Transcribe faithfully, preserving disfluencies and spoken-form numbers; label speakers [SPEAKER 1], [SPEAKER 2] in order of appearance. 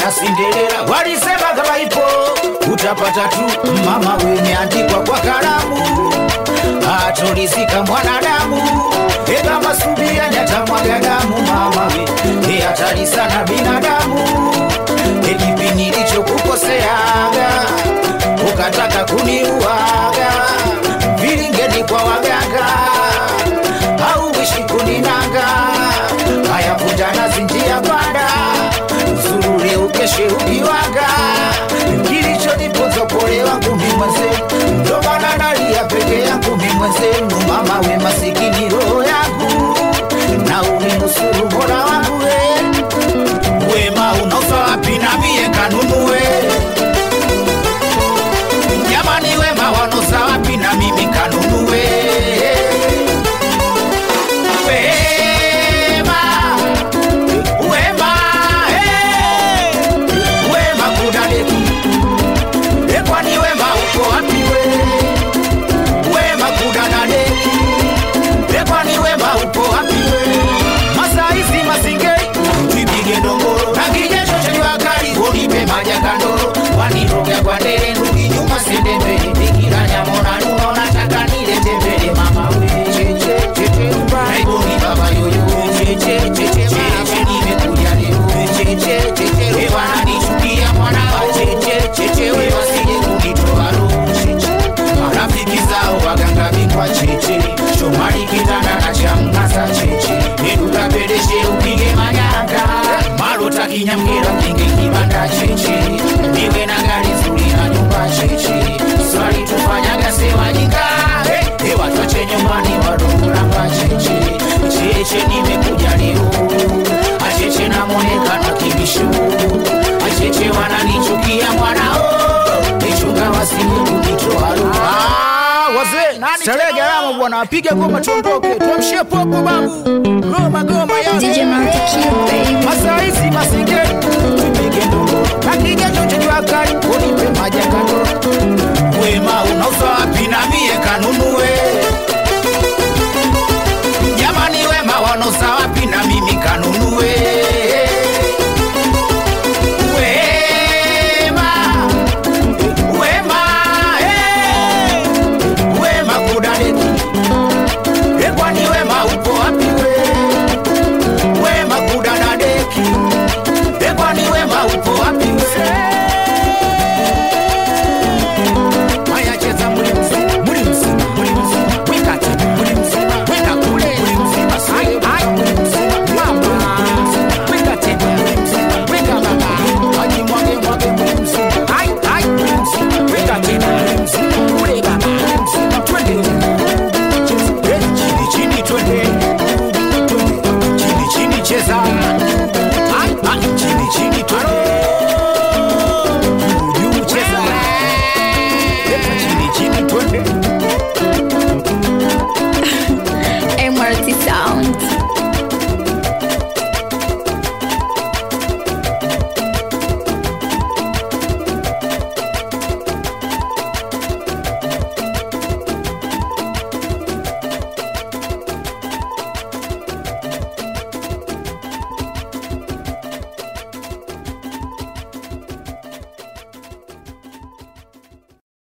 [SPEAKER 1] na Cinderella walisema kama ipo utapata tu mama we imeandikwa kwa kalamu atulizika mwanadamu ega masubia nyata mwaga damu mama we ni hatari sana binadamu edipi nilichokukoseaga ukataka kuniuaga vilingeni kwa waganga au wishi kuninanga haya kujana zinjia banda uzurure ukeshe ukiwaga kilicho nipozo pole wangu mimweze ndo maana nalia peke yangu mimweze mama we masikini roho yangu na uninusuru mola wangu we wema unosa wapi na mie kanunue jamani wema wanosa wapi na mimi kanunue kwa ndele nuki nyuma sende mbele nikila nyamona nuno nataka nile tembele mama we cheche cheche naiboni baba yoyo cheche cheche cheche nimekuja leo cheche cheche we wananichukia mwana cheche cheche we wasije kunitoa roho cheche marafiki zao waganga bingwa cheche shomari kitanda na chamngasa cheche neduka pedeshe upige manyanga marota kinyamgira kinge kibanda cheche niwe na gari zuri na nyumba cheche swali tufanyaga sewa nyinga hey, hey, watu wache nyumbani wadungulamba cheche cheche nimekuja leo acheche na mwonekano kibishu acheche wananichukia mwanao nichunga wasimu kunitoa ruha wazee starehe gharama bwana apige ngoma tuondoke tuamshie popo babu goma goma ya
[SPEAKER 2] D J Mantikio baby
[SPEAKER 1] masaizi masinge tupige ndongo akija chocho jua kali unipe maji ya kando wema unauza wapi na mie kanunue jamani wema wanauza wapi na mimi kanunue
[SPEAKER 2] M R T Sound.